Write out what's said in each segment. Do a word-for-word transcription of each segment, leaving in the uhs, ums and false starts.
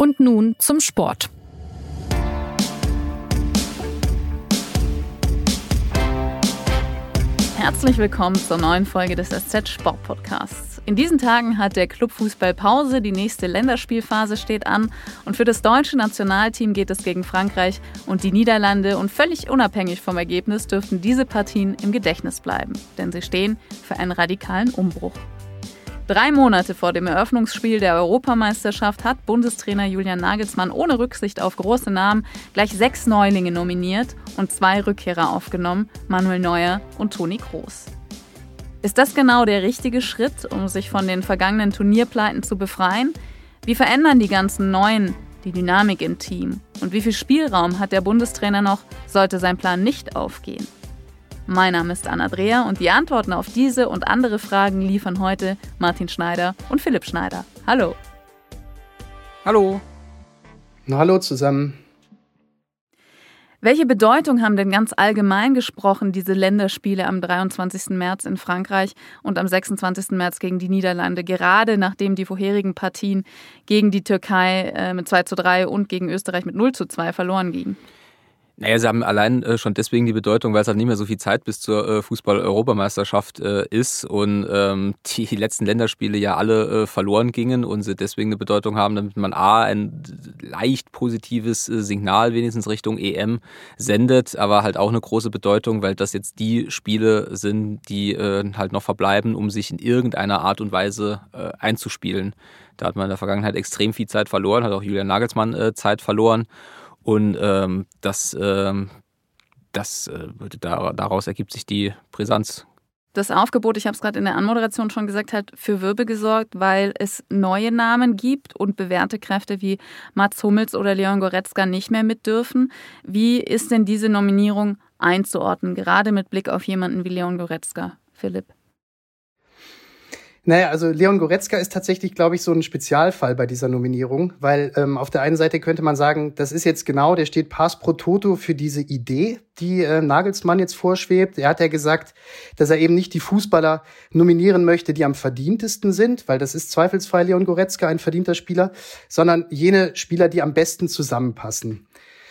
Und nun zum Sport. Herzlich willkommen zur neuen Folge des S Z Sport Podcasts. In diesen Tagen hat der Clubfußball Pause, die nächste Länderspielphase steht an und für das deutsche Nationalteam geht es gegen Frankreich und die Niederlande und völlig unabhängig vom Ergebnis dürften diese Partien im Gedächtnis bleiben, denn sie stehen für einen radikalen Umbruch. Drei Monate vor dem Eröffnungsspiel der Europameisterschaft hat Bundestrainer Julian Nagelsmann ohne Rücksicht auf große Namen gleich sechs Neulinge nominiert und zwei Rückkehrer aufgenommen, Manuel Neuer und Toni Kroos. Ist das genau der richtige Schritt, um sich von den vergangenen Turnierpleiten zu befreien? Wie verändern die ganzen Neuen die Dynamik im Team? Und wie viel Spielraum hat der Bundestrainer noch, sollte sein Plan nicht aufgehen? Mein Name ist Anna Dreher und die Antworten auf diese und andere Fragen liefern heute Martin Schneider und Philipp Schneider. Hallo. Hallo. Na, hallo zusammen. Welche Bedeutung haben denn ganz allgemein gesprochen diese Länderspiele am dreiundzwanzigsten März in Frankreich und am sechsundzwanzigsten März gegen die Niederlande, gerade nachdem die vorherigen Partien gegen die Türkei äh, mit zwei zu drei und gegen Österreich mit null zu zwei verloren gingen? Naja, sie haben allein äh, schon deswegen die Bedeutung, weil es halt nicht mehr so viel Zeit bis zur äh, Fußball-Europameisterschaft äh, ist und ähm, die letzten Länderspiele ja alle äh, verloren gingen und sie deswegen eine Bedeutung haben, damit man A, ein leicht positives äh, Signal wenigstens Richtung E M sendet, aber halt auch eine große Bedeutung, weil das jetzt die Spiele sind, die äh, halt noch verbleiben, um sich in irgendeiner Art und Weise äh, einzuspielen. Da hat man in der Vergangenheit extrem viel Zeit verloren, hat auch Julian Nagelsmann äh, Zeit verloren. Und ähm, das, ähm, das äh, da, daraus ergibt sich die Brisanz. Das Aufgebot, ich habe es gerade in der Anmoderation schon gesagt, hat für Wirbel gesorgt, weil es neue Namen gibt und bewährte Kräfte wie Mats Hummels oder Leon Goretzka nicht mehr mit dürfen. Wie ist denn diese Nominierung einzuordnen, gerade mit Blick auf jemanden wie Leon Goretzka, Philipp? Naja, also Leon Goretzka ist tatsächlich, glaube ich, so ein Spezialfall bei dieser Nominierung, weil ähm, auf der einen Seite könnte man sagen, das ist jetzt genau, der steht pars pro toto für diese Idee, die äh, Nagelsmann jetzt vorschwebt. Er hat ja gesagt, dass er eben nicht die Fußballer nominieren möchte, die am verdientesten sind, weil das ist zweifelsfrei Leon Goretzka, ein verdienter Spieler, sondern jene Spieler, die am besten zusammenpassen.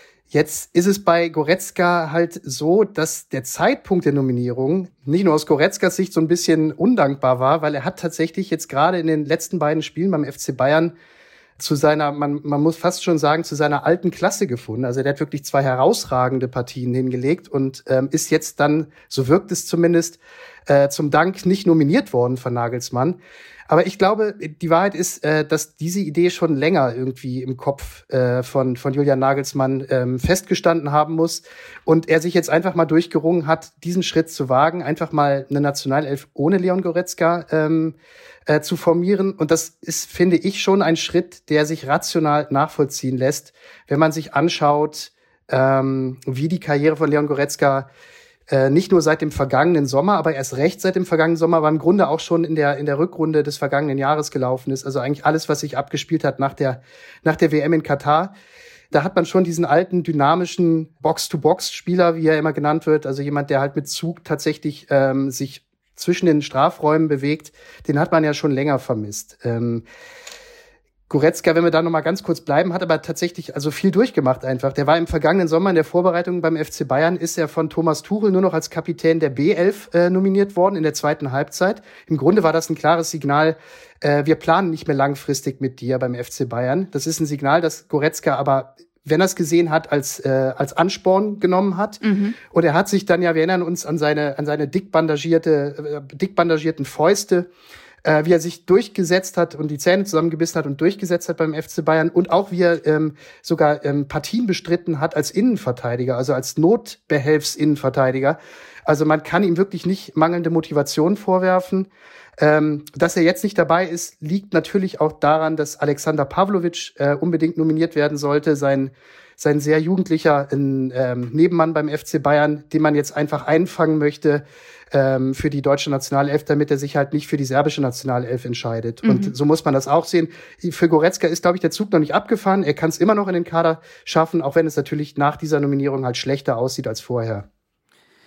Jetzt ist es bei Goretzka halt so, dass der Zeitpunkt der Nominierung nicht nur aus Goretzkas Sicht so ein bisschen undankbar war, weil er hat tatsächlich jetzt gerade in den letzten beiden Spielen beim F C Bayern zu seiner, man, man muss fast schon sagen, zu seiner alten Klasse gefunden. Also der hat wirklich zwei herausragende Partien hingelegt und ähm, ist jetzt dann, so wirkt es zumindest, äh, zum Dank nicht nominiert worden von Nagelsmann. Aber ich glaube, die Wahrheit ist, äh, dass diese Idee schon länger irgendwie im Kopf äh, von von Julian Nagelsmann ähm, festgestanden haben muss und er sich jetzt einfach mal durchgerungen hat, diesen Schritt zu wagen, einfach mal eine Nationalelf ohne Leon Goretzka ähm, äh, zu formieren. Und das ist, finde ich, schon ein Schritt, der sich rational nachvollziehen lässt, wenn man sich anschaut, ähm, wie die Karriere von Leon Goretzka Äh, nicht nur seit dem vergangenen Sommer, aber erst recht seit dem vergangenen Sommer, aber im Grunde auch schon in der in der Rückrunde des vergangenen Jahres gelaufen ist. Also eigentlich alles, was sich abgespielt hat nach der nach der W M in Katar. Da hat man schon diesen alten, dynamischen Box-to-Box-Spieler, wie er immer genannt wird, also jemand, der halt mit Zug tatsächlich ähm, sich zwischen den Strafräumen bewegt, den hat man ja schon länger vermisst. Ähm, Goretzka, wenn wir da noch mal ganz kurz bleiben, hat aber tatsächlich also viel durchgemacht einfach. Der war im vergangenen Sommer in der Vorbereitung beim F C Bayern, ist er von Thomas Tuchel nur noch als Kapitän der B elf äh, nominiert worden in der zweiten Halbzeit. Im Grunde war das ein klares Signal, äh, wir planen nicht mehr langfristig mit dir beim F C Bayern. Das ist ein Signal, das Goretzka aber, wenn er es gesehen hat, als äh, als Ansporn genommen hat. Mhm. Und er hat sich dann ja, wir erinnern uns an seine an seine dick bandagierte, äh, dick bandagierten Fäuste, äh, wie er sich durchgesetzt hat und die Zähne zusammengebissen hat und durchgesetzt hat beim F C Bayern und auch wie er ähm, sogar ähm, Partien bestritten hat als Innenverteidiger, also als Notbehelfsinnenverteidiger. Also man kann ihm wirklich nicht mangelnde Motivation vorwerfen. Ähm, dass er jetzt nicht dabei ist, liegt natürlich auch daran, dass Alexander Pavlovic äh, unbedingt nominiert werden sollte, sein sein sehr jugendlicher ähm, Nebenmann beim F C Bayern, den man jetzt einfach einfangen möchte ähm, für die deutsche Nationalelf, damit er sich halt nicht für die serbische Nationalelf entscheidet. Mhm. Und so muss man das auch sehen. Für Goretzka ist, glaube ich, der Zug noch nicht abgefahren. Er kann es immer noch in den Kader schaffen, auch wenn es natürlich nach dieser Nominierung halt schlechter aussieht als vorher.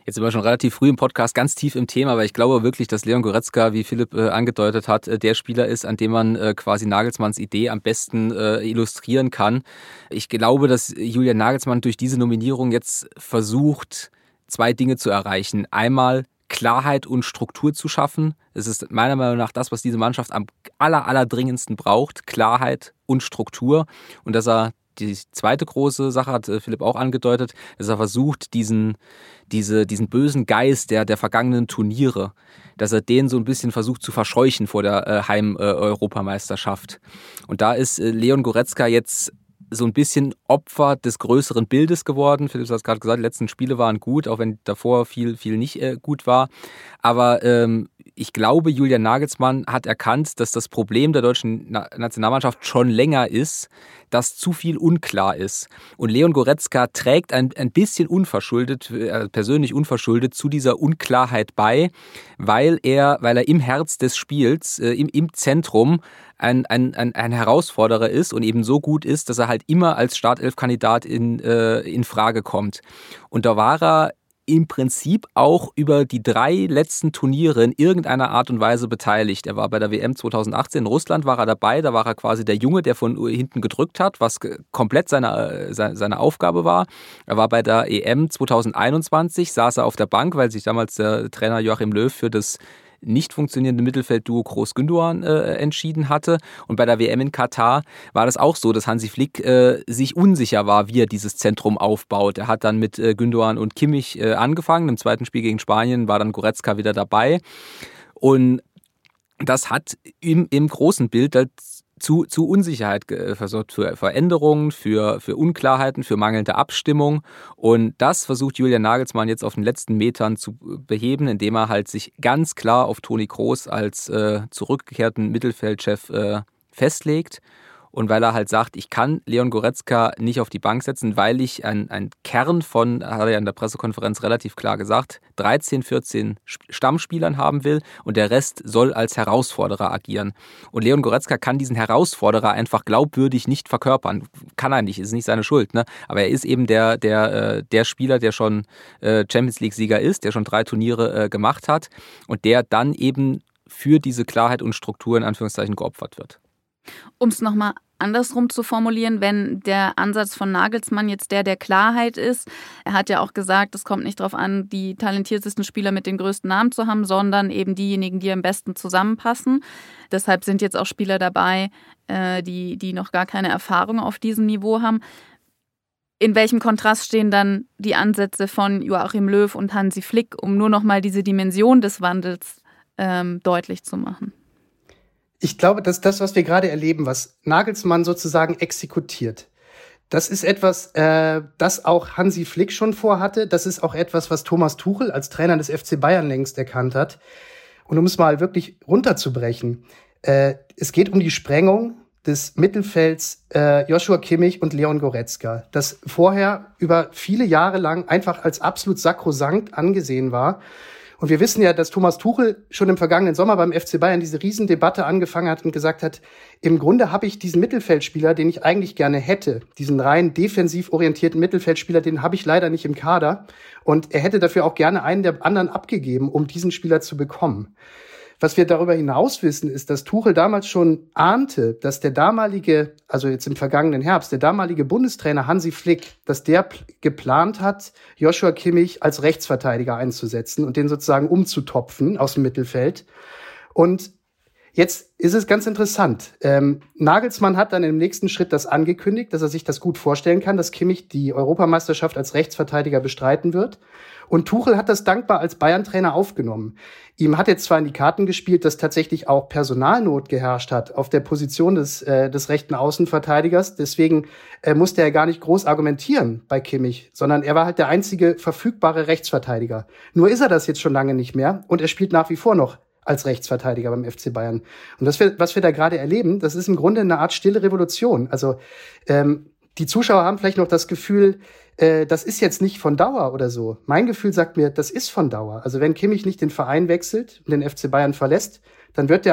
Jetzt sind wir schon relativ früh im Podcast, ganz tief im Thema, aber ich glaube wirklich, dass Leon Goretzka, wie Philipp äh, angedeutet hat, äh, der Spieler ist, an dem man äh, quasi Nagelsmanns Idee am besten äh, illustrieren kann. Ich glaube, dass Julian Nagelsmann durch diese Nominierung jetzt versucht, zwei Dinge zu erreichen. Einmal Klarheit und Struktur zu schaffen. Es ist meiner Meinung nach das, was diese Mannschaft am aller, allerdringendsten braucht. Klarheit und Struktur. Und dass er die zweite große Sache, hat Philipp auch angedeutet, dass er versucht, diesen, diese, diesen bösen Geist der, der vergangenen Turniere, dass er den so ein bisschen versucht zu verscheuchen vor der äh, Heim-Europameisterschaft. Und da ist äh, Leon Goretzka jetzt so ein bisschen Opfer des größeren Bildes geworden. Philipp hat es gerade gesagt, die letzten Spiele waren gut, auch wenn davor viel, viel nicht äh, gut war. Aber ähm, ich glaube, Julian Nagelsmann hat erkannt, dass das Problem der deutschen Na- Nationalmannschaft schon länger ist, dass zu viel unklar ist. Und Leon Goretzka trägt ein, ein bisschen unverschuldet, äh, persönlich unverschuldet, zu dieser Unklarheit bei, weil er, weil er im Herz des Spiels, äh, im, im Zentrum ein, ein, ein, ein Herausforderer ist und eben so gut ist, dass er halt immer als Startelfkandidat in, äh, in Frage kommt. Und da war er im Prinzip auch über die drei letzten Turniere in irgendeiner Art und Weise beteiligt. Er war bei der W M zweitausendachtzehn in Russland, war er dabei, da war er quasi der Junge, der von hinten gedrückt hat, was komplett seine, seine Aufgabe war. Er war bei der E M zweitausendeinundzwanzig, saß er auf der Bank, weil sich damals der Trainer Joachim Löw für das nicht funktionierende Mittelfeldduo Kroos-Gündoğan äh, entschieden hatte. Und bei der W M in Katar war das auch so, dass Hansi Flick äh, sich unsicher war, wie er dieses Zentrum aufbaut. Er hat dann mit äh, Gündoğan und Kimmich äh, angefangen. Im zweiten Spiel gegen Spanien war dann Goretzka wieder dabei. Und das hat im, im großen Bild zu, zu Unsicherheit versorgt, für Veränderungen, für, für Unklarheiten, für mangelnde Abstimmung. Und das versucht Julian Nagelsmann jetzt auf den letzten Metern zu beheben, indem er halt sich ganz klar auf Toni Kroos als äh, zurückgekehrten Mittelfeldchef äh, festlegt. Und weil er halt sagt, ich kann Leon Goretzka nicht auf die Bank setzen, weil ich einen, einen Kern von, hat er ja in der Pressekonferenz relativ klar gesagt, dreizehn, vierzehn Stammspielern haben will und der Rest soll als Herausforderer agieren. Und Leon Goretzka kann diesen Herausforderer einfach glaubwürdig nicht verkörpern. Kann er nicht, ist nicht seine Schuld, ne? Aber er ist eben der, der, der Spieler, der schon Champions-League-Sieger ist, der schon drei Turniere gemacht hat und der dann eben für diese Klarheit und Struktur in Anführungszeichen geopfert wird. Um es nochmal andersrum zu formulieren, wenn der Ansatz von Nagelsmann jetzt der der Klarheit ist, er hat ja auch gesagt, es kommt nicht darauf an, die talentiertesten Spieler mit den größten Namen zu haben, sondern eben diejenigen, die am besten zusammenpassen. Deshalb sind jetzt auch Spieler dabei, die, die noch gar keine Erfahrung auf diesem Niveau haben. In welchem Kontrast stehen dann die Ansätze von Joachim Löw und Hansi Flick, um nur nochmal diese Dimension des Wandels ähm, deutlich zu machen? Ich glaube, dass das, was wir gerade erleben, was Nagelsmann sozusagen exekutiert, das ist etwas, äh, das auch Hansi Flick schon vorhatte. Das ist auch etwas, was Thomas Tuchel als Trainer des F C Bayern längst erkannt hat. Und um es mal wirklich runterzubrechen, äh, es geht um die Sprengung des Mittelfelds äh, Joshua Kimmich und Leon Goretzka, das vorher über viele Jahre lang einfach als absolut sakrosankt angesehen war. Und wir wissen ja, dass Thomas Tuchel schon im vergangenen Sommer beim F C Bayern diese Riesendebatte angefangen hat und gesagt hat, im Grunde habe ich diesen Mittelfeldspieler, den ich eigentlich gerne hätte, diesen rein defensiv orientierten Mittelfeldspieler, den habe ich leider nicht im Kader. Und er hätte dafür auch gerne einen der anderen abgegeben, um diesen Spieler zu bekommen. Was wir darüber hinaus wissen, ist, dass Tuchel damals schon ahnte, dass der damalige, also jetzt im vergangenen Herbst, der damalige Bundestrainer Hansi Flick, dass der p- geplant hat, Joshua Kimmich als Rechtsverteidiger einzusetzen und den sozusagen umzutopfen aus dem Mittelfeld. Und jetzt ist es ganz interessant. Ähm, Nagelsmann hat dann im nächsten Schritt das angekündigt, dass er sich das gut vorstellen kann, dass Kimmich die Europameisterschaft als Rechtsverteidiger bestreiten wird. Und Tuchel hat das dankbar als Bayern-Trainer aufgenommen. Ihm hat jetzt zwar in die Karten gespielt, dass tatsächlich auch Personalnot geherrscht hat auf der Position des, äh, des rechten Außenverteidigers. Deswegen äh, musste er gar nicht groß argumentieren bei Kimmich, sondern er war halt der einzige verfügbare Rechtsverteidiger. Nur ist er das jetzt schon lange nicht mehr und er spielt nach wie vor noch als Rechtsverteidiger beim F C Bayern. Und das, was wir da gerade erleben, das ist im Grunde eine Art stille Revolution. Also ähm, die Zuschauer haben vielleicht noch das Gefühl, äh, das ist jetzt nicht von Dauer oder so. Mein Gefühl sagt mir, das ist von Dauer. Also wenn Kimmich nicht den Verein wechselt und den F C Bayern verlässt, dann wird er auch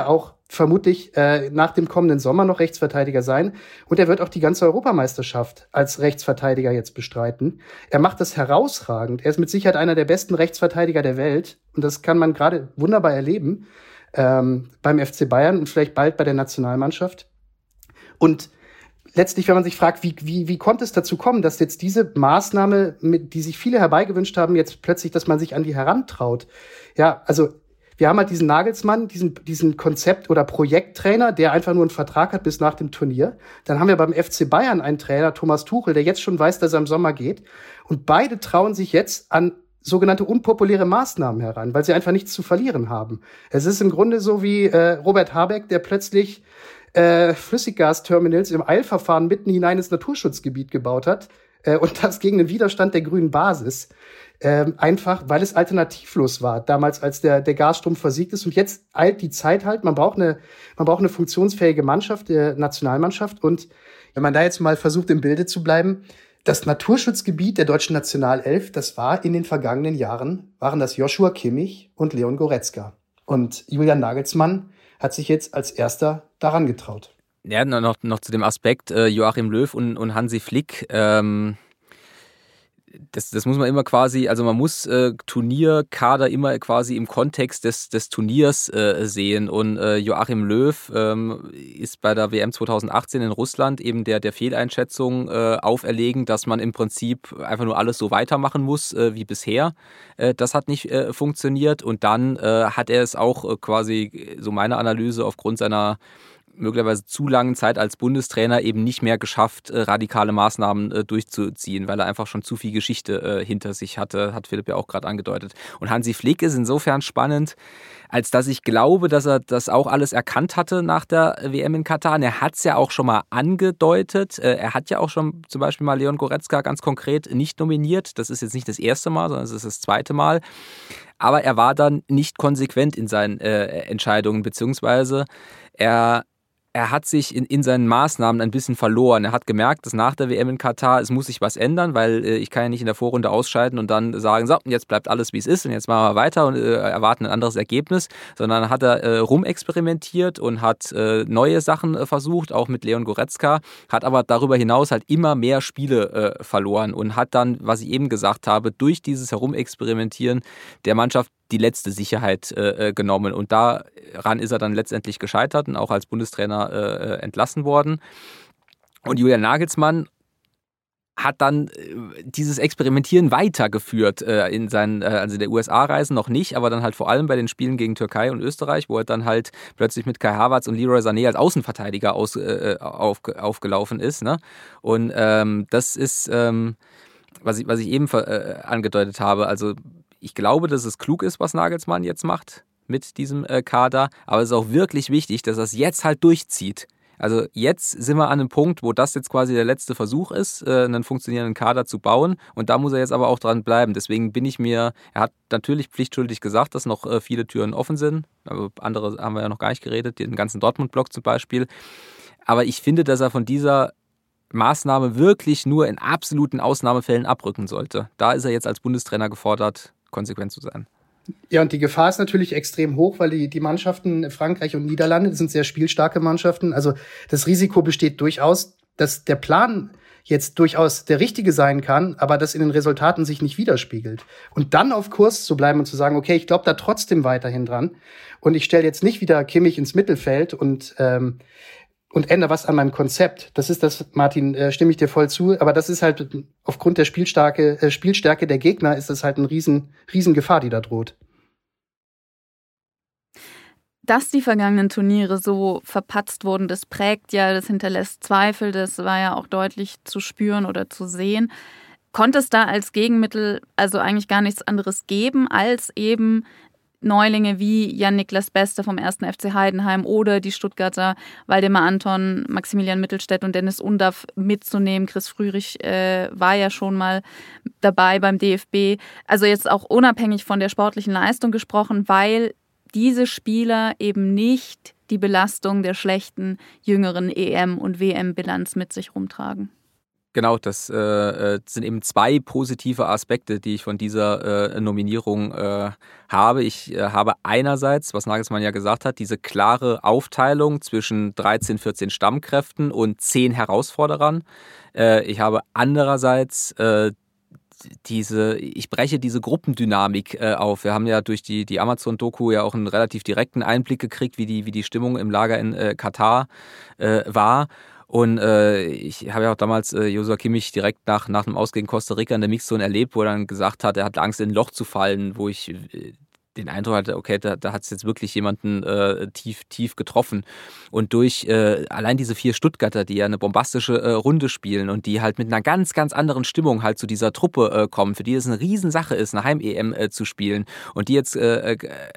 vermutlich äh, nach dem kommenden Sommer noch Rechtsverteidiger sein. Und er wird auch die ganze Europameisterschaft als Rechtsverteidiger jetzt bestreiten. Er macht das herausragend. Er ist mit Sicherheit einer der besten Rechtsverteidiger der Welt. Und das kann man gerade wunderbar erleben ähm, beim F C Bayern und vielleicht bald bei der Nationalmannschaft. Und letztlich, wenn man sich fragt, wie, wie, wie konnte es dazu kommen, dass jetzt diese Maßnahme, mit, die sich viele herbeigewünscht haben, jetzt plötzlich, dass man sich an die herantraut. Ja, also wir haben halt diesen Nagelsmann, diesen, diesen Konzept- oder Projekttrainer, der einfach nur einen Vertrag hat bis nach dem Turnier. Dann haben wir beim F C Bayern einen Trainer, Thomas Tuchel, der jetzt schon weiß, dass er im Sommer geht. Und beide trauen sich jetzt an sogenannte unpopuläre Maßnahmen heran, weil sie einfach nichts zu verlieren haben. Es ist im Grunde so wie äh, Robert Habeck, der plötzlich äh, Flüssiggasterminals im Eilverfahren mitten hinein ins Naturschutzgebiet gebaut hat äh, und das gegen den Widerstand der grünen Basis. Ähm, einfach, weil es alternativlos war, damals, als der, der Gasstrom versiegt ist. Und jetzt eilt die Zeit halt. Man braucht eine, man braucht eine funktionsfähige Mannschaft, der Nationalmannschaft. Und wenn man da jetzt mal versucht, im Bilde zu bleiben, das Naturschutzgebiet der deutschen Nationalelf, das war in den vergangenen Jahren, waren das Joshua Kimmich und Leon Goretzka. Und Julian Nagelsmann hat sich jetzt als erster daran getraut. Ja, noch, noch zu dem Aspekt äh, Joachim Löw und, und Hansi Flick. Ähm Das, das muss man immer quasi, also man muss äh, Turnierkader immer quasi im Kontext des, des Turniers äh, sehen. Und äh, Joachim Löw ähm, ist bei der W M zweitausendachtzehn in Russland eben der, der Fehleinschätzung äh, auferlegen, dass man im Prinzip einfach nur alles so weitermachen muss äh, wie bisher. Äh, das hat nicht äh, funktioniert. Und dann äh, hat er es auch äh, quasi, so meine Analyse, aufgrund seiner möglicherweise zu langen Zeit als Bundestrainer eben nicht mehr geschafft, radikale Maßnahmen durchzuziehen, weil er einfach schon zu viel Geschichte hinter sich hatte, hat Philipp ja auch gerade angedeutet. Und Hansi Flick ist insofern spannend, als dass ich glaube, dass er das auch alles erkannt hatte nach der W M in Katar. Und er hat es ja auch schon mal angedeutet. Er hat ja auch schon zum Beispiel mal Leon Goretzka ganz konkret nicht nominiert. Das ist jetzt nicht das erste Mal, sondern es ist das zweite Mal. Aber er war dann nicht konsequent in seinen äh, Entscheidungen, beziehungsweise er Er hat sich in, in seinen Maßnahmen ein bisschen verloren. Er hat gemerkt, dass nach der W M in Katar, es muss sich was ändern, weil äh, ich kann ja nicht in der Vorrunde ausscheiden und dann sagen, so, jetzt bleibt alles, wie es ist und jetzt machen wir weiter und äh, erwarten ein anderes Ergebnis, sondern hat er äh, rumexperimentiert und hat äh, neue Sachen äh, versucht, auch mit Leon Goretzka, hat aber darüber hinaus halt immer mehr Spiele äh, verloren und hat dann, was ich eben gesagt habe, durch dieses Herumexperimentieren der Mannschaft die letzte Sicherheit äh, genommen. Und daran ist er dann letztendlich gescheitert und auch als Bundestrainer äh, entlassen worden. Und Julian Nagelsmann hat dann äh, dieses Experimentieren weitergeführt äh, in seinen, äh, also der U S A-Reisen noch nicht, aber dann halt vor allem bei den Spielen gegen Türkei und Österreich, wo er dann halt plötzlich mit Kai Havertz und Leroy Sané als Außenverteidiger aus, äh, auf, aufgelaufen ist. Ne? Und ähm, das ist, ähm, was ich, was ich eben äh, angedeutet habe, also ich glaube, dass es klug ist, was Nagelsmann jetzt macht mit diesem äh, Kader, aber es ist auch wirklich wichtig, dass er es jetzt halt durchzieht. Also jetzt sind wir an einem Punkt, wo das jetzt quasi der letzte Versuch ist, äh, einen funktionierenden Kader zu bauen und da muss er jetzt aber auch dran bleiben. Deswegen bin ich mir, er hat natürlich pflichtschuldig gesagt, dass noch äh, viele Türen offen sind, aber andere haben wir ja noch gar nicht geredet, den ganzen Dortmund-Block zum Beispiel. Aber ich finde, dass er von dieser Maßnahme wirklich nur in absoluten Ausnahmefällen abrücken sollte. Da ist er jetzt als Bundestrainer gefordert, konsequent zu sein. Ja, und die Gefahr ist natürlich extrem hoch, weil die, die Mannschaften Frankreich und Niederlande, das sind sehr spielstarke Mannschaften. Also das Risiko besteht durchaus, dass der Plan jetzt durchaus der richtige sein kann, aber das in den Resultaten sich nicht widerspiegelt. Und dann auf Kurs zu bleiben und zu sagen, okay, ich glaube da trotzdem weiterhin dran und ich stelle jetzt nicht wieder Kimmich ins Mittelfeld und ähm, und ändere was an meinem Konzept. Das ist das, Martin, äh, stimme ich dir voll zu, aber das ist halt aufgrund der Spielstärke, äh, Spielstärke der Gegner ist das halt eine riesen, riesen Gefahr, die da droht. Dass die vergangenen Turniere so verpatzt wurden, das prägt ja, das hinterlässt Zweifel, das war ja auch deutlich zu spüren oder zu sehen. Konnte es da als Gegenmittel also eigentlich gar nichts anderes geben, als eben Neulinge wie Jan-Niklas Beste vom ersten F C Heidenheim oder die Stuttgarter Waldemar Anton, Maximilian Mittelstädt und Dennis Undaff mitzunehmen. Chris Führich äh, war ja schon mal dabei beim D F B. Also jetzt auch unabhängig von der sportlichen Leistung gesprochen, weil diese Spieler eben nicht die Belastung der schlechten jüngeren E M- und W M-Bilanz mit sich rumtragen. Genau, das äh, sind eben zwei positive Aspekte, die ich von dieser äh, Nominierung äh, habe. Ich äh, habe einerseits, was Nagelsmann ja gesagt hat, diese klare Aufteilung zwischen dreizehn, vierzehn Stammkräften und zehn Herausforderern. Äh, ich habe andererseits äh, diese, ich breche diese Gruppendynamik äh, auf. Wir haben ja durch die, die Amazon-Doku ja auch einen relativ direkten Einblick gekriegt, wie die, wie die Stimmung im Lager in äh, Katar äh, war. Und äh, ich habe ja auch damals äh, Joshua Kimmich direkt nach, nach dem Aus gegen Costa Rica in der Mixzone erlebt, wo er dann gesagt hat, er hat Angst, in ein Loch zu fallen, wo ich äh, den Eindruck hatte, okay, da, da hat es jetzt wirklich jemanden äh, tief, tief getroffen. Und durch äh, allein diese vier Stuttgarter, die ja eine bombastische äh, Runde spielen und die halt mit einer ganz, ganz anderen Stimmung halt zu dieser Truppe äh, kommen, für die es eine Riesensache ist, eine Heim-E M äh, zu spielen und die jetzt äh,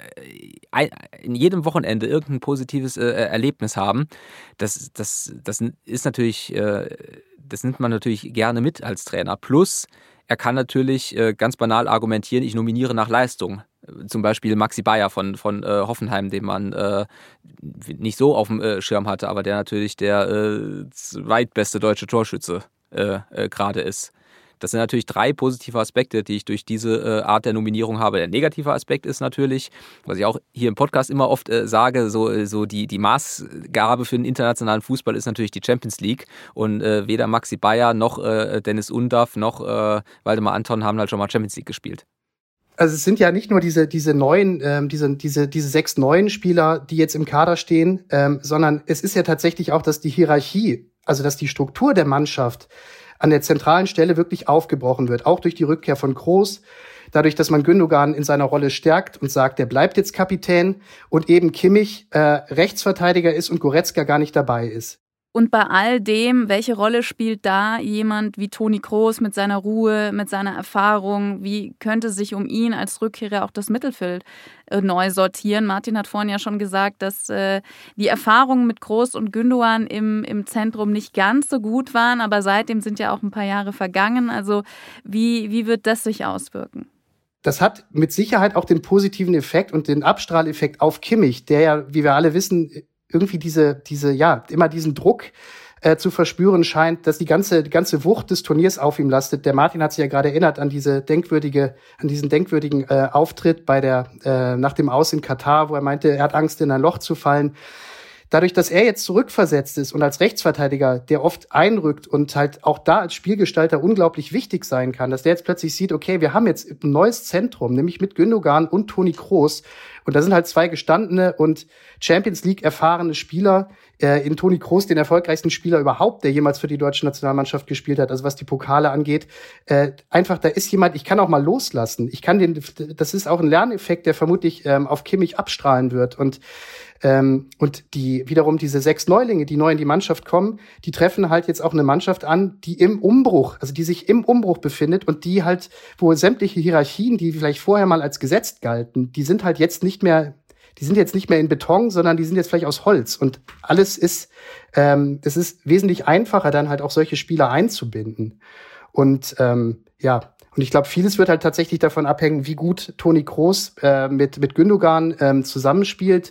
äh, in jedem Wochenende irgendein positives äh, Erlebnis haben, das, das, das ist natürlich, äh, das nimmt man natürlich gerne mit als Trainer. Plus, er kann natürlich äh, ganz banal argumentieren, ich nominiere nach Leistung. Zum Beispiel Maxi Bayer von, von äh, Hoffenheim, den man äh, nicht so auf dem äh, Schirm hatte, aber der natürlich der äh, zweitbeste deutsche Torschütze äh, äh, gerade ist. Das sind natürlich drei positive Aspekte, die ich durch diese äh, Art der Nominierung habe. Der negative Aspekt ist natürlich, was ich auch hier im Podcast immer oft äh, sage, so, so die, die Maßgabe für den internationalen Fußball ist natürlich die Champions League. Und äh, weder Maxi Bayer noch äh, Dennis Undav noch äh, Waldemar Anton haben halt schon mal Champions League gespielt. Also es sind ja nicht nur diese diese neuen, ähm, diese diese diese sechs neuen Spieler, die jetzt im Kader stehen, ähm, sondern es ist ja tatsächlich auch, dass die Hierarchie, also dass die Struktur der Mannschaft an der zentralen Stelle wirklich aufgebrochen wird, auch durch die Rückkehr von Kroos, dadurch, dass man Gündogan in seiner Rolle stärkt und sagt, der bleibt jetzt Kapitän und eben Kimmich äh, Rechtsverteidiger ist und Goretzka gar nicht dabei ist. Und bei all dem, welche Rolle spielt da jemand wie Toni Kroos mit seiner Ruhe, mit seiner Erfahrung? Wie könnte sich um ihn als Rückkehrer auch das Mittelfeld äh, neu sortieren? Martin hat vorhin ja schon gesagt, dass äh, die Erfahrungen mit Kroos und Gündogan im, im Zentrum nicht ganz so gut waren, aber seitdem sind ja auch ein paar Jahre vergangen. Also wie, wie wird das sich auswirken? Das hat mit Sicherheit auch den positiven Effekt und den Abstrahleffekt auf Kimmich, der ja, wie wir alle wissen, irgendwie diese, diese, ja, immer diesen Druck äh, zu verspüren scheint, dass die ganze, die ganze Wucht des Turniers auf ihm lastet. Der Martin hat sich ja gerade erinnert an diese denkwürdige, an diesen denkwürdigen äh, Auftritt bei der, äh, nach dem Aus in Katar, wo er meinte, er hat Angst, in ein Loch zu fallen. Dadurch, dass er jetzt zurückversetzt ist und als Rechtsverteidiger, der oft einrückt und halt auch da als Spielgestalter unglaublich wichtig sein kann, dass der jetzt plötzlich sieht, okay, wir haben jetzt ein neues Zentrum, nämlich mit Gündogan und Toni Kroos. Und da sind halt zwei gestandene und Champions League erfahrene Spieler, äh, in Toni Kroos, den erfolgreichsten Spieler überhaupt, der jemals für die deutsche Nationalmannschaft gespielt hat, also was die Pokale angeht. Äh, einfach, da ist jemand, ich kann auch mal loslassen. Ich kann den, das ist auch ein Lerneffekt, der vermutlich ähm, auf Kimmich abstrahlen wird. Und Ähm, und die wiederum diese sechs Neulinge, die neu in die Mannschaft kommen, die treffen halt jetzt auch eine Mannschaft an, die im Umbruch, also die sich im Umbruch befindet und die halt, wo sämtliche Hierarchien, die vielleicht vorher mal als gesetzt galten, die sind halt jetzt nicht mehr, die sind jetzt nicht mehr in Beton, sondern die sind jetzt vielleicht aus Holz. Und alles ist, ähm, es ist wesentlich einfacher, dann halt auch solche Spieler einzubinden. Und ähm, ja, und ich glaube, vieles wird halt tatsächlich davon abhängen, wie gut Toni Kroos äh, mit mit Gündogan ähm, zusammenspielt.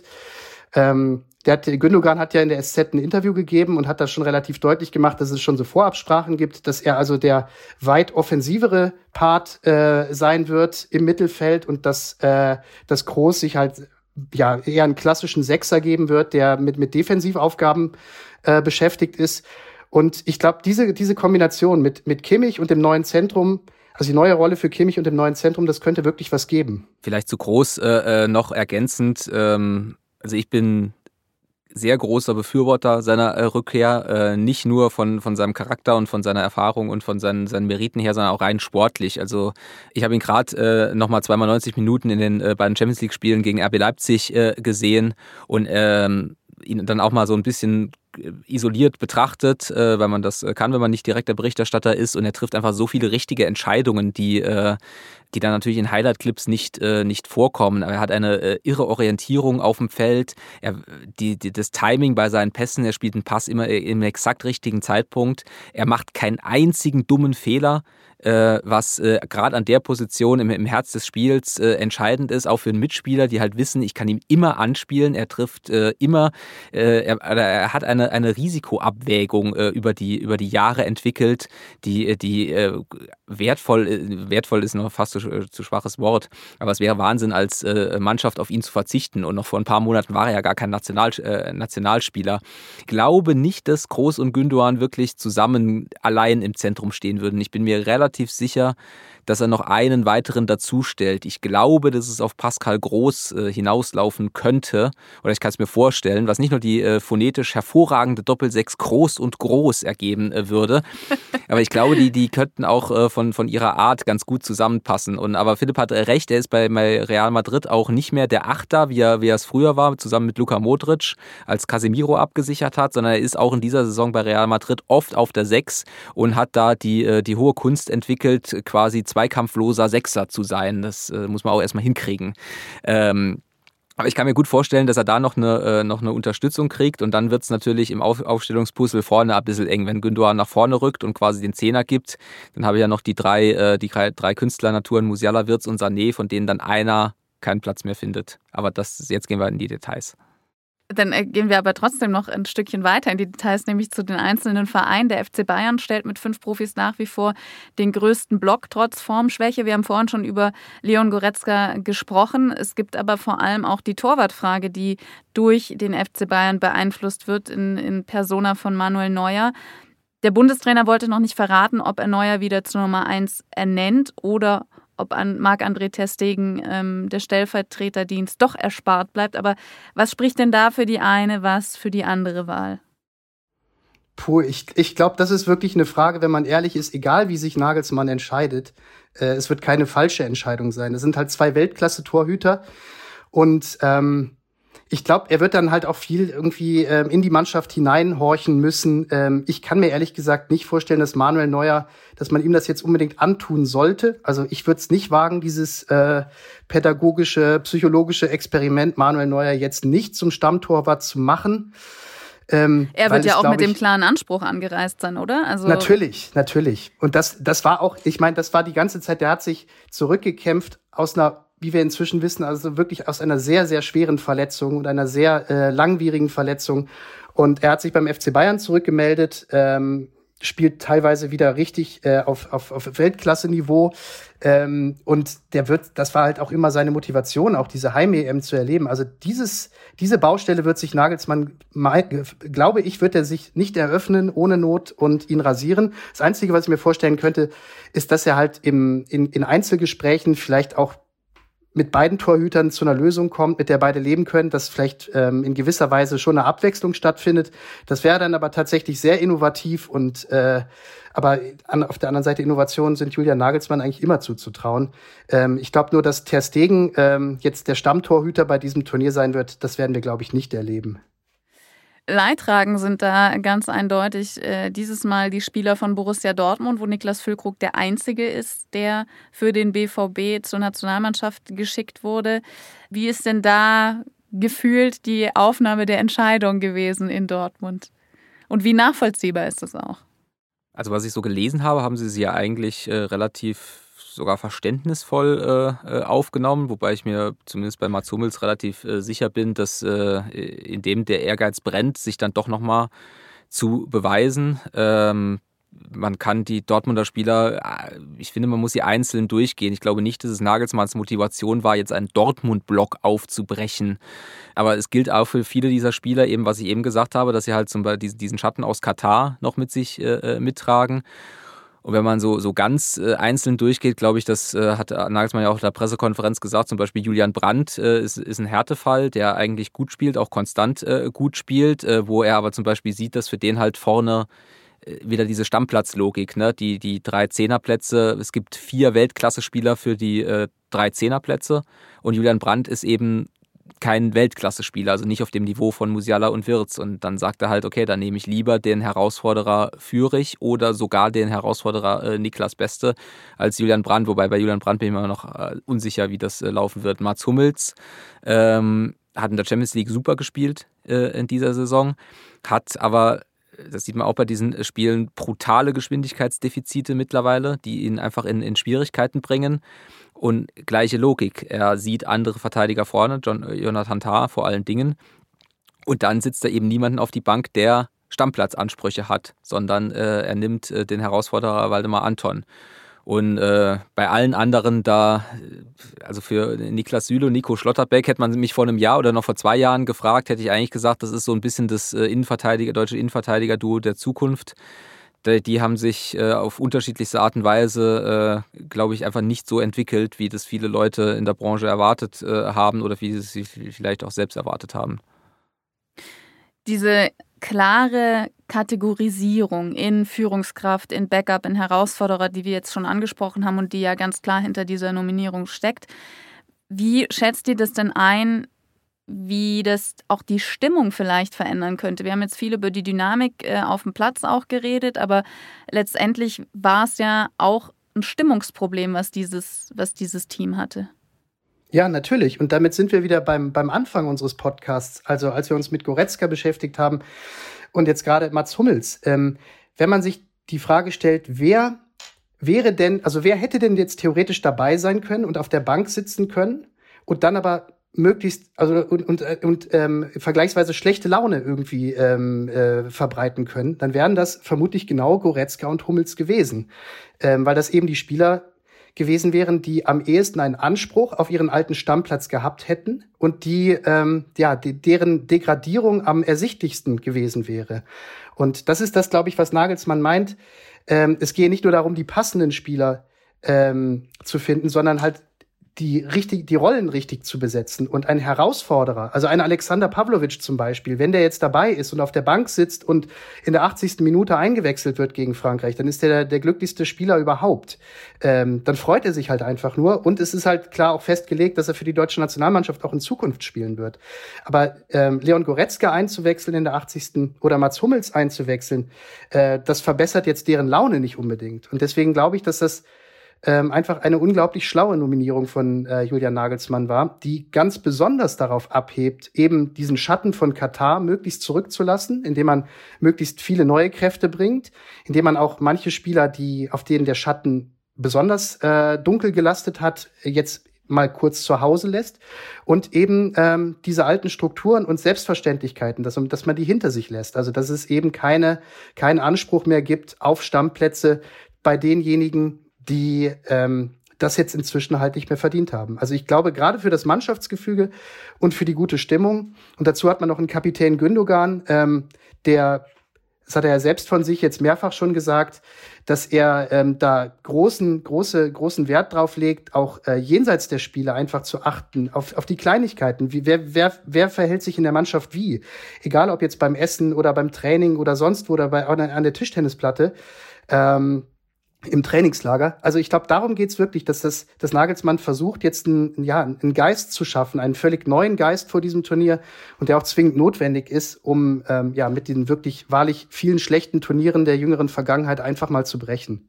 Ähm, der hat, Gündogan hat ja in der S Z ein Interview gegeben und hat da schon relativ deutlich gemacht, dass es schon so Vorabsprachen gibt, dass er also der weit offensivere Part äh, sein wird im Mittelfeld und dass, äh, dass Kroos sich halt ja eher einen klassischen Sechser geben wird, der mit, mit Defensivaufgaben äh, beschäftigt ist. Und ich glaube, diese, diese Kombination mit, mit Kimmich und dem neuen Zentrum, also die neue Rolle für Kimmich und dem neuen Zentrum, das könnte wirklich was geben. Vielleicht zu Kroos äh, noch ergänzend, ähm Also ich bin sehr großer Befürworter seiner äh, Rückkehr, äh, nicht nur von von seinem Charakter und von seiner Erfahrung und von seinen seinen Meriten her, sondern auch rein sportlich. Also ich habe ihn gerade äh, nochmal zweimal neunzig Minuten in den äh, beiden Champions League Spielen gegen R B Leipzig äh, gesehen und ähm, ihn dann auch mal so ein bisschen isoliert betrachtet, äh, weil man das kann, wenn man nicht direkt der Berichterstatter ist, und er trifft einfach so viele richtige Entscheidungen, die äh, die dann natürlich in Highlight-Clips nicht äh, nicht vorkommen. Aber er hat eine äh, irre Orientierung auf dem Feld, er, die, die, das Timing bei seinen Pässen, er spielt einen Pass immer im exakt richtigen Zeitpunkt, er macht keinen einzigen dummen Fehler, äh, was äh, gerade an der Position im, im Herz des Spiels äh, entscheidend ist, auch für einen Mitspieler, die halt wissen, ich kann ihm immer anspielen, er trifft äh, immer, äh, er, er hat eine eine, eine Risikoabwägung äh, über, die, über die Jahre entwickelt, die, die äh, wertvoll, äh, wertvoll ist noch fast zu, äh, zu schwaches Wort, aber es wäre Wahnsinn, als äh, Mannschaft auf ihn zu verzichten. Und noch vor ein paar Monaten war er ja gar kein National, äh, Nationalspieler. Ich glaube nicht, dass Groß und Gündoğan wirklich zusammen allein im Zentrum stehen würden. Ich bin mir relativ sicher, dass er noch einen weiteren dazustellt. Ich glaube, dass es auf Pascal Groß äh, hinauslaufen könnte, oder ich kann es mir vorstellen, was nicht nur die äh, phonetisch hervorragende Doppelsechs Groß und Groß ergeben äh, würde, aber ich glaube, die, die könnten auch äh, von, von ihrer Art ganz gut zusammenpassen. Und, aber Philipp hat recht, er ist bei, bei Real Madrid auch nicht mehr der Achter, wie er, wie er es früher war, zusammen mit Luka Modric, als Casemiro abgesichert hat, sondern er ist auch in dieser Saison bei Real Madrid oft auf der Sechs und hat da die, äh, die hohe Kunst entwickelt, quasi zweikampfloser Sechser zu sein. Das äh, muss man auch erstmal hinkriegen. Ähm, aber ich kann mir gut vorstellen, dass er da noch eine, äh, noch eine Unterstützung kriegt und dann wird es natürlich im Auf- Aufstellungspuzzle vorne ein bisschen eng. Wenn Gündoğan nach vorne rückt und quasi den Zehner gibt, dann habe ich ja noch die drei, äh, die drei, drei Künstlernaturen, Musiala, Wirtz und Sané, von denen dann einer keinen Platz mehr findet. Aber das, jetzt gehen wir in die Details. Dann gehen wir aber trotzdem noch ein Stückchen weiter in die Details, nämlich zu den einzelnen Vereinen. Der F C Bayern stellt mit fünf Profis nach wie vor den größten Block trotz Formschwäche. Wir haben vorhin schon über Leon Goretzka gesprochen. Es gibt aber vor allem auch die Torwartfrage, die durch den F C Bayern beeinflusst wird in, in Persona von Manuel Neuer. Der Bundestrainer wollte noch nicht verraten, ob er Neuer wieder zur Nummer eins ernennt oder ob an Marc-André ter Stegen ähm, der Stellvertreterdienst doch erspart bleibt. Aber was spricht denn da für die eine, was für die andere Wahl? Puh, ich, ich glaube, das ist wirklich eine Frage, wenn man ehrlich ist, egal wie sich Nagelsmann entscheidet, äh, es wird keine falsche Entscheidung sein. Es sind halt zwei Weltklasse-Torhüter und ähm, ich glaube, er wird dann halt auch viel irgendwie ähm, in die Mannschaft hineinhorchen müssen. Ähm, ich kann mir ehrlich gesagt nicht vorstellen, dass Manuel Neuer, dass man ihm das jetzt unbedingt antun sollte. Also ich würde es nicht wagen, dieses äh, pädagogische, psychologische Experiment Manuel Neuer jetzt nicht zum Stammtorwart zu machen. Ähm, er wird ja auch mit dem klaren Anspruch angereist sein, oder? Also natürlich, natürlich. Und das, das war auch, ich meine, das war die ganze Zeit, der hat sich zurückgekämpft aus einer, wie wir inzwischen wissen, also wirklich aus einer sehr, sehr schweren Verletzung und einer sehr äh, langwierigen Verletzung. Und er hat sich beim F C Bayern zurückgemeldet, ähm, spielt teilweise wieder richtig äh, auf, auf, auf Weltklasse-Niveau. Ähm, und der wird, das war halt auch immer seine Motivation, auch diese Heim-E M zu erleben. Also dieses, diese Baustelle wird sich Nagelsmann, glaube ich, wird er sich nicht eröffnen ohne Not und ihn rasieren. Das Einzige, was ich mir vorstellen könnte, ist, dass er halt im, in, in Einzelgesprächen vielleicht auch mit beiden Torhütern zu einer Lösung kommt, mit der beide leben können, dass vielleicht ähm, in gewisser Weise schon eine Abwechslung stattfindet. Das wäre dann aber tatsächlich sehr innovativ und äh, aber an, auf der anderen Seite Innovationen sind Julian Nagelsmann eigentlich immer zuzutrauen. Ähm, ich glaube nur, dass ter Stegen ähm, jetzt der Stammtorhüter bei diesem Turnier sein wird, das werden wir, glaube ich, nicht erleben. Leidtragend sind da ganz eindeutig äh, dieses Mal die Spieler von Borussia Dortmund, wo Niklas Füllkrug der Einzige ist, der für den B V B zur Nationalmannschaft geschickt wurde. Wie ist denn da gefühlt die Aufnahme der Entscheidung gewesen in Dortmund? Und wie nachvollziehbar ist das auch? Also was ich so gelesen habe, haben sie sie ja eigentlich äh, relativ sogar verständnisvoll äh, aufgenommen, wobei ich mir zumindest bei Mats Hummels relativ äh, sicher bin, dass äh, indem der Ehrgeiz brennt, sich dann doch nochmal zu beweisen. Ähm, man kann die Dortmunder Spieler, ich finde, man muss sie einzeln durchgehen. Ich glaube nicht, dass es Nagelsmanns Motivation war, jetzt einen Dortmund-Block aufzubrechen. Aber es gilt auch für viele dieser Spieler, eben was ich eben gesagt habe, dass sie halt zum Beispiel diesen Schatten aus Katar noch mit sich äh, mittragen. Und wenn man so, so ganz äh, einzeln durchgeht, glaube ich, das äh, hat Nagelsmann ja auch in der Pressekonferenz gesagt, zum Beispiel Julian Brandt äh, ist, ist ein Härtefall, der eigentlich gut spielt, auch konstant äh, gut spielt, äh, wo er aber zum Beispiel sieht, dass für den halt vorne äh, wieder diese Stammplatzlogik, ne? die, die drei Zehnerplätze, es gibt vier Weltklasse-Spieler für die äh, drei Zehnerplätze und Julian Brandt ist eben kein Weltklasse-Spieler, also nicht auf dem Niveau von Musiala und Wirtz. Und dann sagt er halt, okay, dann nehme ich lieber den Herausforderer Führich oder sogar den Herausforderer äh, Niklas Beste als Julian Brandt. Wobei bei Julian Brandt bin ich immer noch äh, unsicher, wie das äh, laufen wird. Mats Hummels ähm, hat in der Champions League super gespielt äh, in dieser Saison, hat aber, das sieht man auch bei diesen Spielen, brutale Geschwindigkeitsdefizite mittlerweile, die ihn einfach in, in Schwierigkeiten bringen. Und gleiche Logik. Er sieht andere Verteidiger vorne, John, Jonathan Tah vor allen Dingen. Und dann sitzt da eben niemanden auf die Bank, der Stammplatzansprüche hat, sondern äh, er nimmt äh, den Herausforderer Waldemar Anton. Und äh, bei allen anderen da, also für Niklas Süle und Nico Schlotterbeck hätte man mich vor einem Jahr oder noch vor zwei Jahren gefragt, hätte ich eigentlich gesagt, das ist so ein bisschen das äh, Innenverteidiger, deutsche Innenverteidiger-Duo der Zukunft. Die, die haben sich äh, auf unterschiedlichste Art und Weise, äh, glaube ich, einfach nicht so entwickelt, wie das viele Leute in der Branche erwartet äh, haben oder wie sie es sich vielleicht auch selbst erwartet haben. Diese klare Kategorisierung in Führungskraft, in Backup, in Herausforderer, die wir jetzt schon angesprochen haben und die ja ganz klar hinter dieser Nominierung steckt. Wie schätzt ihr das denn ein, wie das auch die Stimmung vielleicht verändern könnte? Wir haben jetzt viel über die Dynamik äh, auf dem Platz auch geredet, aber letztendlich war es ja auch ein Stimmungsproblem, was dieses, was dieses Team hatte. Ja, natürlich. Und damit sind wir wieder beim, beim Anfang unseres Podcasts. Also als wir uns mit Goretzka beschäftigt haben und jetzt gerade Mats Hummels. Ähm, wenn man sich die Frage stellt, wer wäre denn, also wer hätte denn jetzt theoretisch dabei sein können und auf der Bank sitzen können und dann aber möglichst, also und, und, und ähm, vergleichsweise schlechte Laune irgendwie ähm, äh, verbreiten können, dann wären das vermutlich genau Goretzka und Hummels gewesen. Ähm, weil das eben die Spieler gewesen wären, die am ehesten einen Anspruch auf ihren alten Stammplatz gehabt hätten und die, ähm, ja, die, deren Degradierung am ersichtlichsten gewesen wäre. Und das ist das, glaube ich, was Nagelsmann meint. Ähm, es gehe nicht nur darum, die passenden Spieler ähm, zu finden, sondern halt die richtig, die Rollen richtig zu besetzen. Und ein Herausforderer, also ein Alexander Pavlovic zum Beispiel, wenn der jetzt dabei ist und auf der Bank sitzt und in der achtzigsten Minute eingewechselt wird gegen Frankreich, dann ist der der glücklichste Spieler überhaupt. Ähm, dann freut er sich halt einfach nur. Und es ist halt klar auch festgelegt, dass er für die deutsche Nationalmannschaft auch in Zukunft spielen wird. Aber ähm, Leon Goretzka einzuwechseln in der achtzigsten oder Mats Hummels einzuwechseln, äh, das verbessert jetzt deren Laune nicht unbedingt. Und deswegen glaube ich, dass das Ähm, einfach eine unglaublich schlaue Nominierung von äh, Julian Nagelsmann war, die ganz besonders darauf abhebt, eben diesen Schatten von Katar möglichst zurückzulassen, indem man möglichst viele neue Kräfte bringt, indem man auch manche Spieler, die auf denen der Schatten besonders äh, dunkel gelastet hat, jetzt mal kurz zu Hause lässt und eben ähm, diese alten Strukturen und Selbstverständlichkeiten, dass, dass man die hinter sich lässt. Also dass es eben keine keinen Anspruch mehr gibt auf Stammplätze bei denjenigen, die ähm, das jetzt inzwischen halt nicht mehr verdient haben. Also ich glaube, gerade für das Mannschaftsgefüge und für die gute Stimmung, und dazu hat man noch einen Kapitän Gündogan, ähm, der, das hat er ja selbst von sich jetzt mehrfach schon gesagt, dass er ähm, da großen, große, großen Wert drauf legt, auch äh, jenseits der Spiele einfach zu achten, auf, auf die Kleinigkeiten. Wie, wer, wer, wer verhält sich in der Mannschaft wie? Egal ob jetzt beim Essen oder beim Training oder sonst wo oder bei, an der Tischtennisplatte. Ähm, im Trainingslager. Also ich glaube, darum geht's wirklich, dass das dass Nagelsmann versucht, jetzt einen, ja, einen Geist zu schaffen, einen völlig neuen Geist vor diesem Turnier und der auch zwingend notwendig ist, um ähm, ja mit den wirklich wahrlich vielen schlechten Turnieren der jüngeren Vergangenheit einfach mal zu brechen.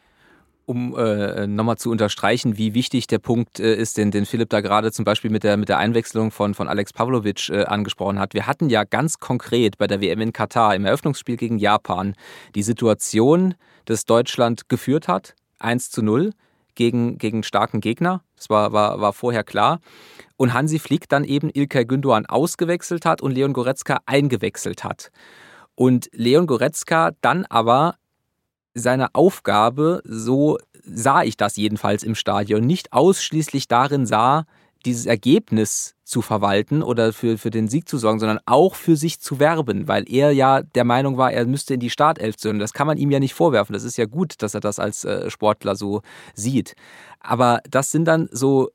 Um äh, nochmal zu unterstreichen, wie wichtig der Punkt äh, ist, den, den Philipp da gerade zum Beispiel mit der, mit der Einwechslung von, von Alex Pavlovic äh, angesprochen hat. Wir hatten ja ganz konkret bei der W M in Katar im Eröffnungsspiel gegen Japan die Situation, dass Deutschland geführt hat, eins zu null gegen, gegen starken Gegner. Das war, war, war vorher klar. Und Hansi Flick dann eben İlkay Gündoğan ausgewechselt hat und Leon Goretzka eingewechselt hat. Und Leon Goretzka dann aber seine Aufgabe, so sah ich das jedenfalls im Stadion, nicht ausschließlich darin sah, dieses Ergebnis zu verwalten oder für, für den Sieg zu sorgen, sondern auch für sich zu werben, weil er ja der Meinung war, er müsste in die Startelf zünden. Das kann man ihm ja nicht vorwerfen. Das ist ja gut, dass er das als äh, Sportler so sieht. Aber das sind dann so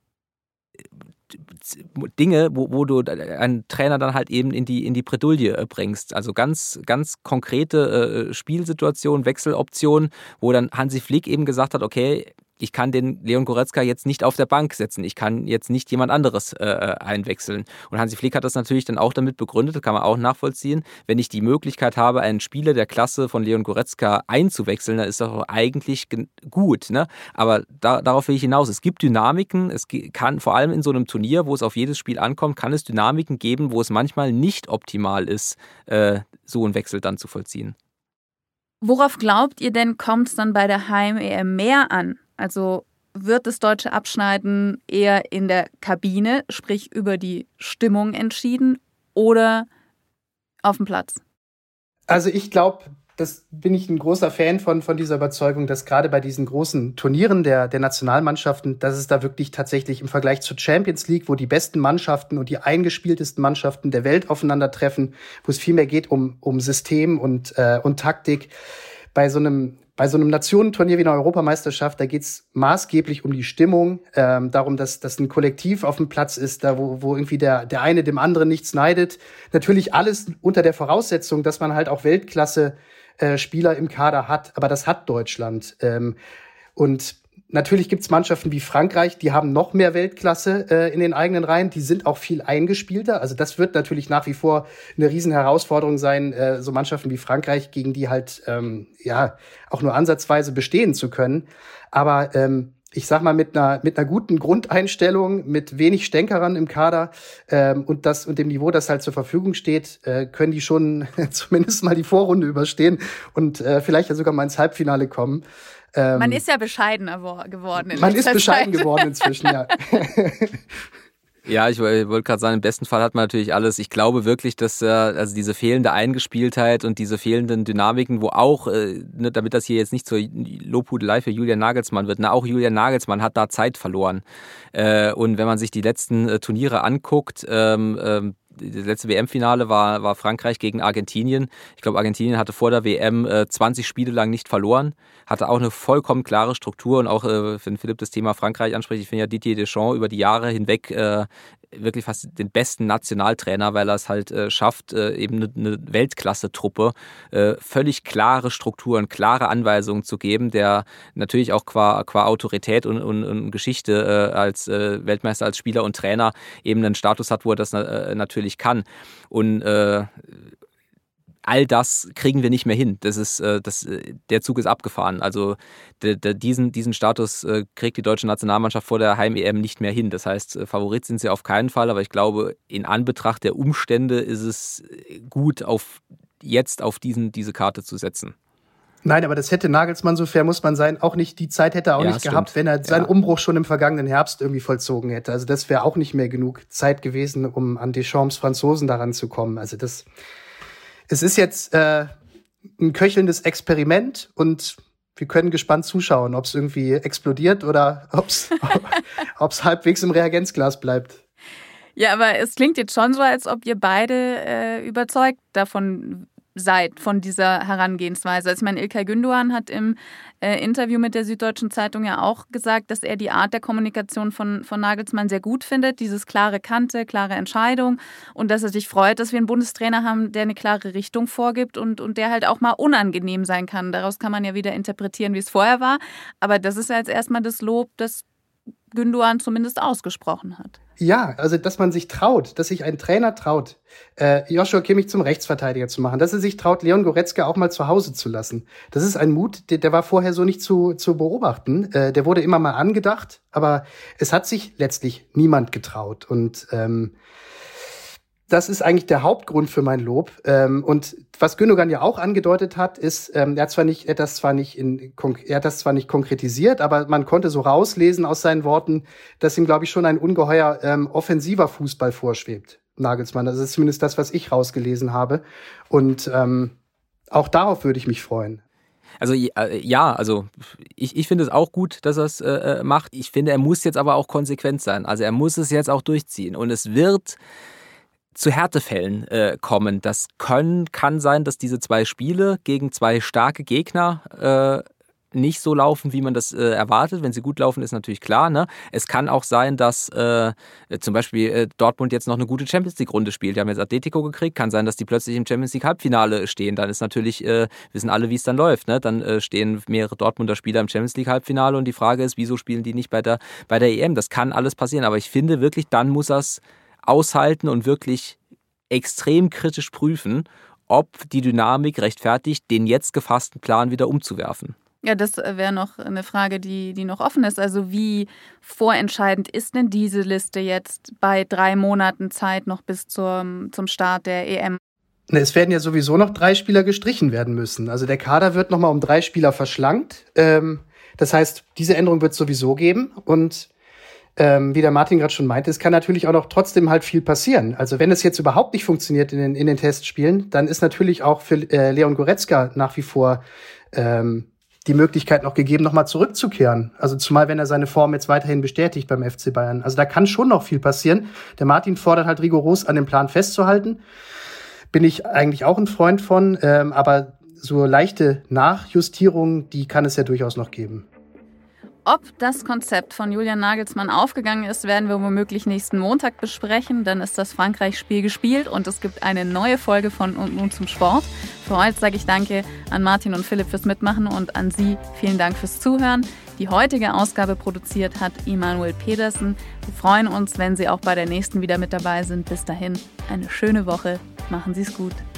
Dinge, wo, wo du einen Trainer dann halt eben in die, in die Bredouille bringst. Also ganz, ganz konkrete äh, Spielsituationen, Wechseloptionen, wo dann Hansi Flick eben gesagt hat, okay, ich kann den Leon Goretzka jetzt nicht auf der Bank setzen. Ich kann jetzt nicht jemand anderes äh, einwechseln. Und Hansi Flick hat das natürlich dann auch damit begründet, das kann man auch nachvollziehen. Wenn ich die Möglichkeit habe, einen Spieler der Klasse von Leon Goretzka einzuwechseln, dann ist das auch eigentlich gut. Ne? Aber da, darauf will ich hinaus. Es gibt Dynamiken. Es kann vor allem in so einem Turnier, wo es auf jedes Spiel ankommt, kann es Dynamiken geben, wo es manchmal nicht optimal ist, äh, so einen Wechsel dann zu vollziehen. Worauf glaubt ihr denn, kommt es dann bei der Heim-E M mehr an? Also wird das deutsche Abschneiden eher in der Kabine, sprich über die Stimmung entschieden, oder auf dem Platz? Also ich glaube, das bin ich ein großer Fan von, von dieser Überzeugung, dass gerade bei diesen großen Turnieren der, der Nationalmannschaften, dass es da wirklich tatsächlich im Vergleich zur Champions League, wo die besten Mannschaften und die eingespieltesten Mannschaften der Welt aufeinandertreffen, wo es viel mehr geht um, um System und, äh, und Taktik, bei so einem Bei so einem Nationenturnier wie einer Europameisterschaft, da geht's maßgeblich um die Stimmung, ähm, darum, dass, dass ein Kollektiv auf dem Platz ist, da wo, wo irgendwie der, der eine dem anderen nichts neidet. Natürlich alles unter der Voraussetzung, dass man halt auch Weltklasse-Spieler im Kader hat, aber das hat Deutschland. Ähm, und natürlich gibt's Mannschaften wie Frankreich, die haben noch mehr Weltklasse äh, in den eigenen Reihen, die sind auch viel eingespielter. Also das wird natürlich nach wie vor eine riesen Herausforderung sein, äh, so Mannschaften wie Frankreich, gegen die halt ähm, ja auch nur ansatzweise bestehen zu können. Aber ähm, ich sag mal, mit einer mit einer guten Grundeinstellung, mit wenig Stänkerern im Kader ähm, und das und dem Niveau, das halt zur Verfügung steht, äh, können die schon zumindest mal die Vorrunde überstehen und äh, vielleicht ja sogar mal ins Halbfinale kommen. Ähm, man ist ja bescheidener geworden. In man ist bescheiden Zeit. geworden inzwischen, ja. Ja, ich wollte gerade sagen, im besten Fall hat man natürlich alles. Ich glaube wirklich, dass äh, also diese fehlende Eingespieltheit und diese fehlenden Dynamiken, wo auch, äh, ne, damit das hier jetzt nicht zur Lobhudelei für Julian Nagelsmann wird, ne, auch Julian Nagelsmann hat da Zeit verloren. Äh, und wenn man sich die letzten äh, Turniere anguckt, ähm, ähm, das letzte W M-Finale war, war Frankreich gegen Argentinien. Ich glaube, Argentinien hatte vor der W M äh, zwanzig Spiele lang nicht verloren, hatte auch eine vollkommen klare Struktur und auch, äh, wenn Philipp das Thema Frankreich anspricht, ich finde ja Didier Deschamps über die Jahre hinweg äh, wirklich fast den besten Nationaltrainer, weil er es halt äh, schafft, äh, eben eine, eine Weltklasse-Truppe äh, völlig klare Strukturen, klare Anweisungen zu geben, der natürlich auch qua, qua Autorität und, und, und Geschichte äh, als äh, Weltmeister, als Spieler und Trainer eben einen Status hat, wo er das äh, natürlich kann. Und äh, all das kriegen wir nicht mehr hin. Das ist, äh, das, der Zug ist abgefahren. Also de, de, diesen, diesen Status äh, kriegt die deutsche Nationalmannschaft vor der Heim-E M nicht mehr hin. Das heißt, Favorit sind sie auf keinen Fall, aber ich glaube, in Anbetracht der Umstände ist es gut, auf, jetzt auf diesen, diese Karte zu setzen. Nein, aber das hätte Nagelsmann, so fair muss man sein, auch nicht, die Zeit hätte er auch ja, nicht stimmt. gehabt, wenn er seinen ja. Umbruch schon im vergangenen Herbst irgendwie vollzogen hätte. Also das wäre auch nicht mehr genug Zeit gewesen, um an Deschamps Franzosen daran zu kommen. Also das, es ist jetzt äh, ein köchelndes Experiment und wir können gespannt zuschauen, ob es irgendwie explodiert oder ob es halbwegs im Reagenzglas bleibt. Ja, aber es klingt jetzt schon so, als ob ihr beide äh, überzeugt davon seid, von dieser Herangehensweise. Also ich meine, İlkay Gündoğan hat im äh, Interview mit der Süddeutschen Zeitung ja auch gesagt, dass er die Art der Kommunikation von, von Nagelsmann sehr gut findet, dieses klare Kante, klare Entscheidung und dass er sich freut, dass wir einen Bundestrainer haben, der eine klare Richtung vorgibt und, und der halt auch mal unangenehm sein kann. Daraus kann man ja wieder interpretieren, wie es vorher war, aber das ist ja jetzt erstmal das Lob, das Gündoğan zumindest ausgesprochen hat. Ja, also dass man sich traut, dass sich ein Trainer traut, äh, Joshua Kimmich zum Rechtsverteidiger zu machen, dass er sich traut, Leon Goretzka auch mal zu Hause zu lassen. Das ist ein Mut, der, der war vorher so nicht zu, zu beobachten. Äh, der wurde immer mal angedacht, aber es hat sich letztlich niemand getraut. Und ähm, das ist eigentlich der Hauptgrund für mein Lob. Ähm, und was Gündoğan ja auch angedeutet hat, ist, ähm, er hat zwar nicht, er hat das zwar nicht in, er hat das zwar nicht konkretisiert, aber man konnte so rauslesen aus seinen Worten, dass ihm, glaube ich, schon ein ungeheuer ähm, offensiver Fußball vorschwebt, Nagelsmann. Das ist zumindest das, was ich rausgelesen habe. Und ähm, auch darauf würde ich mich freuen. Also ja, also ich, ich finde es auch gut, dass er es äh, macht. Ich finde, er muss jetzt aber auch konsequent sein. Also er muss es jetzt auch durchziehen. Und es wird zu Härtefällen äh, kommen. Das können, kann sein, dass diese zwei Spiele gegen zwei starke Gegner äh, nicht so laufen, wie man das äh, erwartet. Wenn sie gut laufen, ist natürlich klar. Ne? Es kann auch sein, dass äh, zum Beispiel äh, Dortmund jetzt noch eine gute Champions-League-Runde spielt. Die haben jetzt Atletico gekriegt. Kann sein, dass die plötzlich im Champions-League-Halbfinale stehen. Dann ist natürlich, äh, wissen alle, wie es dann läuft. Ne? Dann äh, stehen mehrere Dortmunder Spieler im Champions-League-Halbfinale und die Frage ist, wieso spielen die nicht bei der, bei der E M? Das kann alles passieren. Aber ich finde wirklich, dann muss er es aushalten und wirklich extrem kritisch prüfen, ob die Dynamik rechtfertigt, den jetzt gefassten Plan wieder umzuwerfen. Ja, das wäre noch eine Frage, die, die noch offen ist. Also wie vorentscheidend ist denn diese Liste jetzt bei drei Monaten Zeit noch bis zum, zum Start der E M? Es werden ja sowieso noch drei Spieler gestrichen werden müssen. Also der Kader wird nochmal um drei Spieler verschlankt. Das heißt, diese Änderung wird es sowieso geben und ähm, wie der Martin gerade schon meinte, es kann natürlich auch noch trotzdem halt viel passieren. Also wenn es jetzt überhaupt nicht funktioniert in den, in den Testspielen, dann ist natürlich auch für äh, Leon Goretzka nach wie vor ähm, die Möglichkeit noch gegeben, nochmal zurückzukehren. Also zumal, wenn er seine Form jetzt weiterhin bestätigt beim F C Bayern. Also da kann schon noch viel passieren. Der Martin fordert halt rigoros an dem Plan festzuhalten. Bin ich eigentlich auch ein Freund von. Ähm, aber so leichte Nachjustierungen, die kann es ja durchaus noch geben. Ob das Konzept von Julian Nagelsmann aufgegangen ist, werden wir womöglich nächsten Montag besprechen. Dann ist das Frankreich-Spiel gespielt und es gibt eine neue Folge von Und nun zum Sport. Für heute sage ich Danke an Martin und Philipp fürs Mitmachen und an Sie vielen Dank fürs Zuhören. Die heutige Ausgabe produziert hat Immanuel Pedersen. Wir freuen uns, wenn Sie auch bei der nächsten wieder mit dabei sind. Bis dahin, eine schöne Woche. Machen Sie es gut.